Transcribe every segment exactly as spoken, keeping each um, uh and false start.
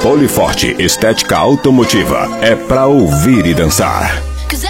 Poliforte Estética Automotiva. É pra ouvir e dançar.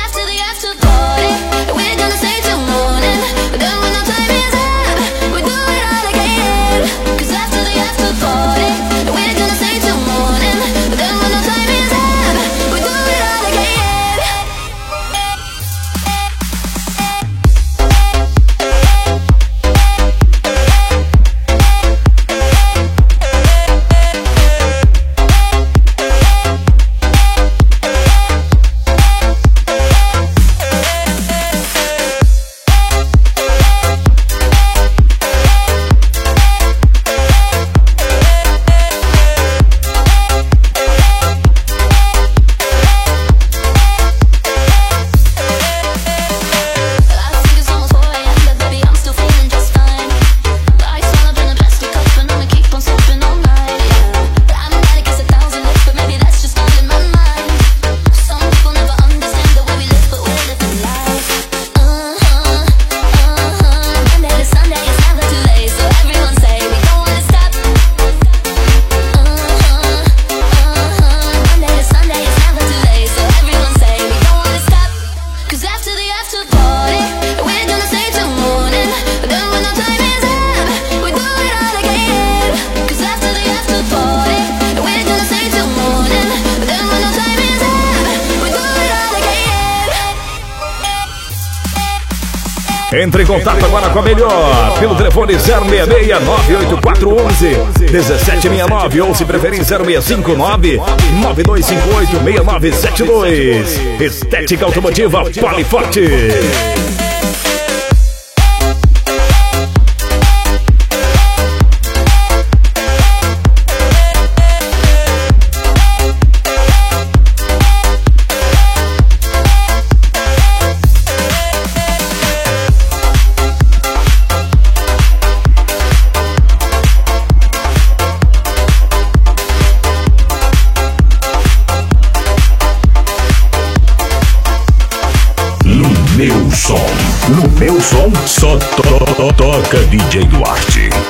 Entre em contato agora com a melhor pelo telefone zero seis seis, nove oito quatro, um um, um sete seis nove ou se preferir zero seis cinco nove, nove dois cinco oito, seis nove sete dois. Estética Automotiva Poliforte. Meu som, no meu som, só to to toca D J Duarte.